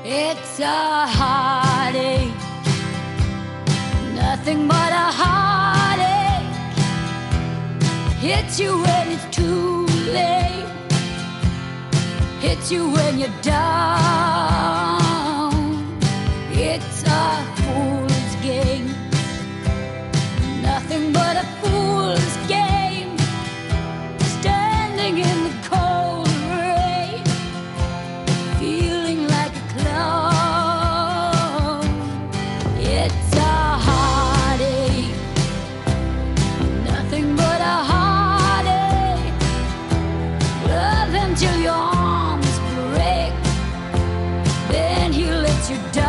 It's a heartache, nothing but a heartache. Hits you when it's too late, hits you when you're down. It's a fool's game, nothing but a fool's game. Standing in the cold rain, feeling like a clown. It's a heartache, nothing but a heartache. Love him till your arms break, then he lets you down.